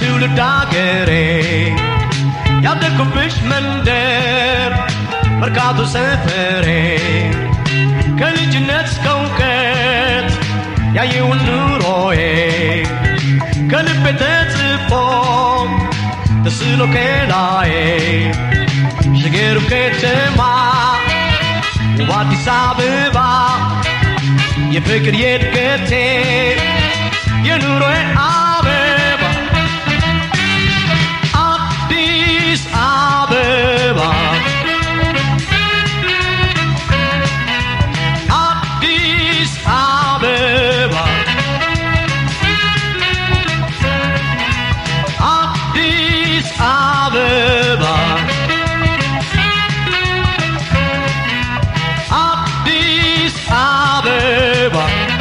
የትውልድ አገሬ ያደግኩብሽ መንደር መርካቶ ሰፈሬ ከልጅነት እስከ እውቀት ያየውን ኑሮዬ ከልቤ ተጽፎ ተስሎ ከላዬ ሽገሩ ከተማ ውብ አዲስ አበባ የፍቅር የእድገቴ የኑሮዬ አበባ አዲስ አበባ አዲስ አበባ አዲስ አበባ አዲስ አበባ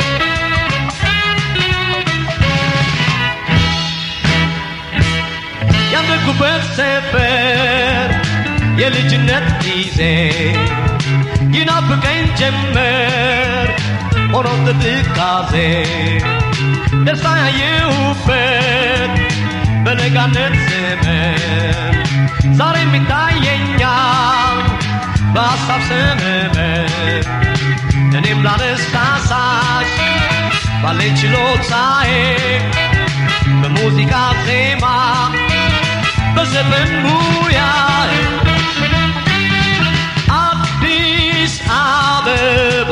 ያደግኩበት ሰፈር የልጅነት ጊዜ ይናፍቀኝ ጀመር ሆኖ ትካዜ ደስታ ያየሁበት በለጋነት ዘመን ዛሬም ይታየኛል በሀሳብ ሰመመን እኔም ላነሳሳሽ ባለኝ ችሎታዬ በሙዚቃ ዜማ በዘመን ሙያዬ አዲስ አበባ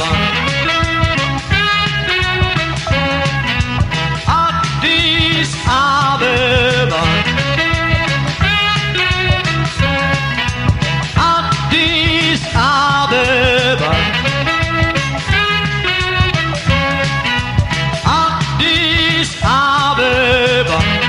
አዲስ አበባ አዲስ አበባ አዲስ አበባ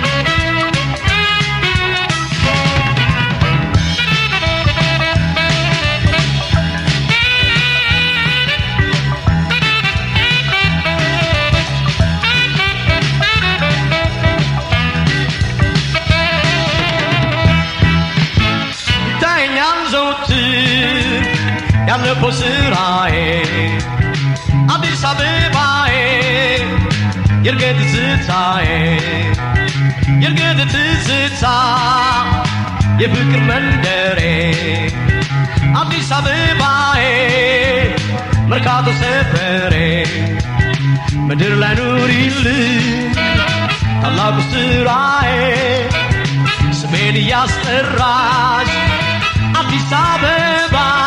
ያለፈው ስራዬ አዲስ አበባዬ የእርገት ትዝታዬ የእርገት ትዝታ የፍቅር መንደሬ አዲስ አበባዬ መርካቶ ሰፈሬ ምድር ላይ ኑሪልኝ ታላቁ ስራዬ ስሜን እያስጠራሽ አዲስ አበባ